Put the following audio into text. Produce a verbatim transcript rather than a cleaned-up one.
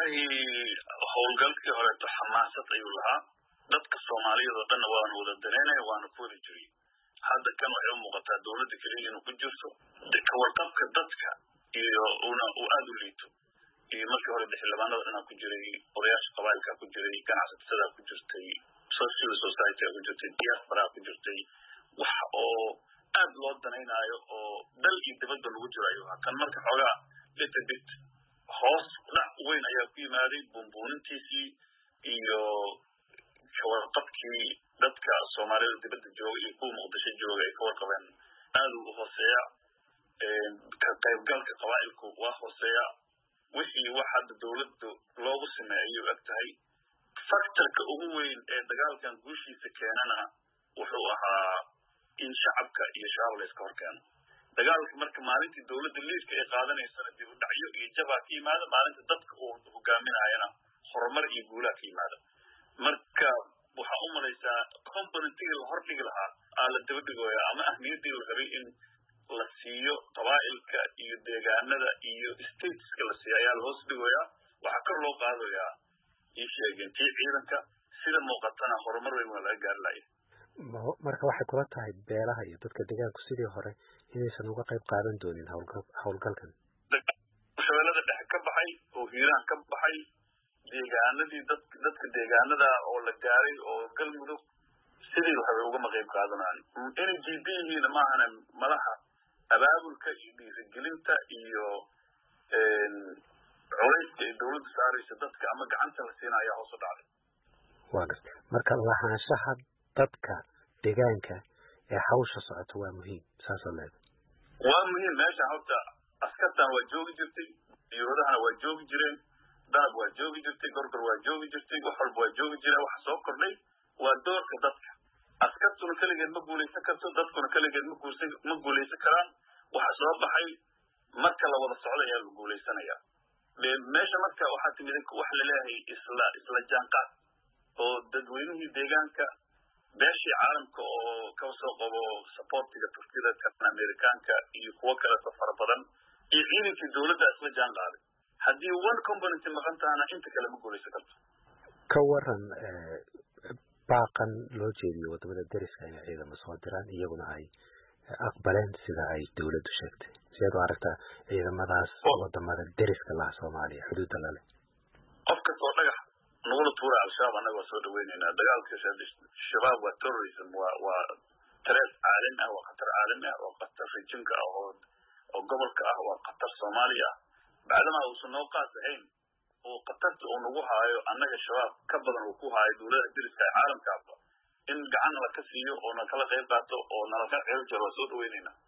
wallahi howlgalkii hore xamaasad ayuu lahaa dadka Soomaaliyeed oo dhan waan wada dareynay waan ku wada jiray hadda kan waxay u muuqataa dawladda kaliya inuu ku jirto dadka warqabka dadka iyo una uu aad u liito iyo markii hore xildhibaanada dhan ku jiray odayaasha qabailka ku jiray ganacsatada ku jirtay social society ku jirtay diaspora ku jirtay wax oo aad loo danaynayo oo dal iyo dibadda lagu jirayo kan marka xogaa little bit hoos dhac weyn ayaa ku yimaaday bumbuunintiisii iyo warqabkii dadka Soomaalida dibadda jooga iyo kuwa Muqdisho jooga ay ka warqabeen aad u hooseeya ka qaybgalka qabailku waa hooseeya wixii waxa dawladdu loogu sameeyo agtahay factorka ugu weyn ee dagaalkan guushiisa keenana wuxuu ahaa in shacabka iyo shacabka la iska horkeeno dagaalka marka maalintii dawladda liiska ay qaadanayso dib u dhacyo iyo jabaa ka yimaada maalinta dadka uu hogaaminayana horumar iyo guul ka yimaada marka waxa u malaysaa componentiga la hordhigi lahaa ala dibadhigoya ama ahmiyadii la rabay in la siiyo qabailka iyo deegaanada iyo stateska la siiyo ayaa loo dhigoya waxa kor loo qaadayaa in sheegantii ciidanka sida muuqatana horumar weyn waa laga gaarlaayay marka waxay kula tahay beelaha iyo dadka deegaanku sidii hore inaysan uga qayb qaadan doonin howlgalkan shabeellada dhexe ka baxay oo hiiraan ka baxay deegaanadii dadka dadka deegaanada oo la gaaray oo galmudug sidii waxay uga qayb qaadanaan inay jiibihiina maahana malaha abaabulka iyo dhiirigelinta iyo een culays dawladda saaraysa dadka ama gacanta la siinayo hoos u dhacday waa gartay marka lahaanshaha dadka deegaanka ee hawsha socota waa muhiim saas oo leedahay waa muhiim meesha horta askartan waa joogi jirtay iyadana waa joogi jireen dad waa joogi jirtay gorgor waa joogi jirtay wax walba waa joogi jiray wax soo kordhay waa doorka dadka askartuna kaligeed ma guuleysan karto dadkuna kaligeed ma guuleysan ma guuleysan karaan waxa soo baxay marka la wada socdo ayaa la guuleysanaya meesha marka waxa timid wax la leeyahay isla isla jaanqaad oo dadweynaha deegaanka beeshii caalamka oo ka soo qabo supportiga Turkida kan Amerikaanka iyo kuwa kale oo fara badan iyo ciidankii dawladda isla jaanqaaday haddii one component maqantaana inta kale ma guuleysan karto ka waran baaqan loo jeediyo wadamada dariska ay ciidamo soo diraan iyaguna ay aqbaleen sida ay dawladdu sheegtay sidoo aragta ciidamadaas wadamada dariska la Soomaaliya xuduudda la leh qofka soo dhagax nugula tuura al-shabaab anaga soo dhaweynayna dagaalka shabaab waa terrorism waa waa threat caalami ah waa khatar caalami ah waa khatar regionka ah oo gobolka ah waa khatar Soomaaliya baadama uu soo qaadayn oo qatarta uu nagu haayo annaga shabaab ka badan uu ku haayo dawladda dariska caalamka in gacan la ka siiyo oo na kala qayb qaato oo nala ka ceeb jaro soo dhaweynayna